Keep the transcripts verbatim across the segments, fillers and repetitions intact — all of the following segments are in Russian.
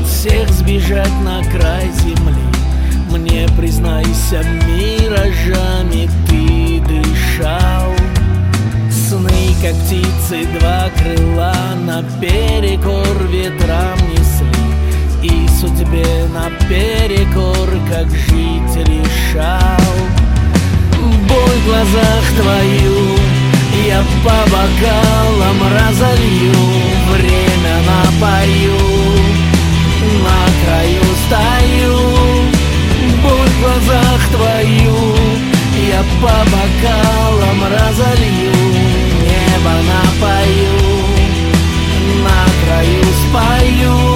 от всех сбежать на край земли. Мне, признайся, миражами ты дышал. Сны, как птицы, два крыла наперекор ветрам несли, и судьбе наперекор, как жить решал. Боль в глазах твою я по бокалам разолью, время напою, на краю стою. Боль в глазах твою я по бокалам разолью, небо напою, на краю спою.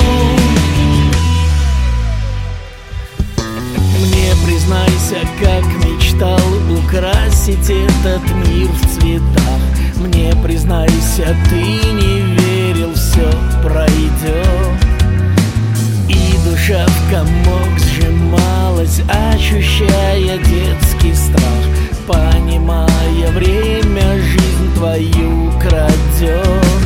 Мне, признайся, как мечтал украсить этот мир в цветах. Мне, признайся, ты не верил, все пройдет. И душа в комок сжималась, ощущая детский страх, понимая, время жизнь твою крадет.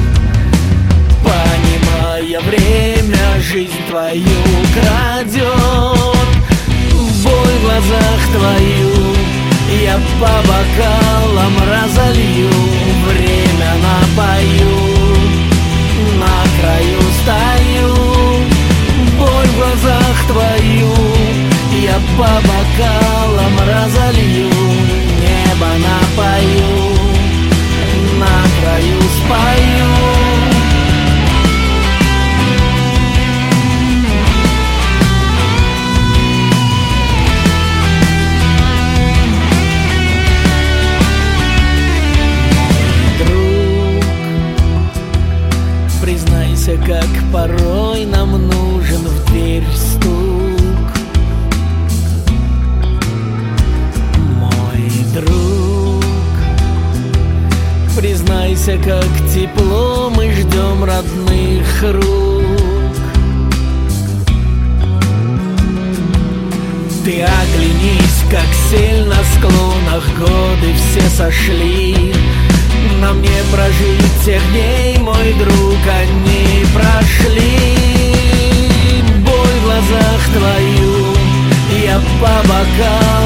Понимая, время жизнь твою крадет. Боль в глазах твою я по бокалам разолью, время напою, на краю стою. Боль в глазах твою я по бокалам разолью, небо напою, на краю спою. Признайся, как порой нам нужен в дверь стук. Мой друг, признайся, как тепло мы ждем родных рук. Ты оглянись, как сель на склонах, годы все сошли. Нам не прожить тех дней, мой друг, они прошли. Боль в глазах твою я по бокалам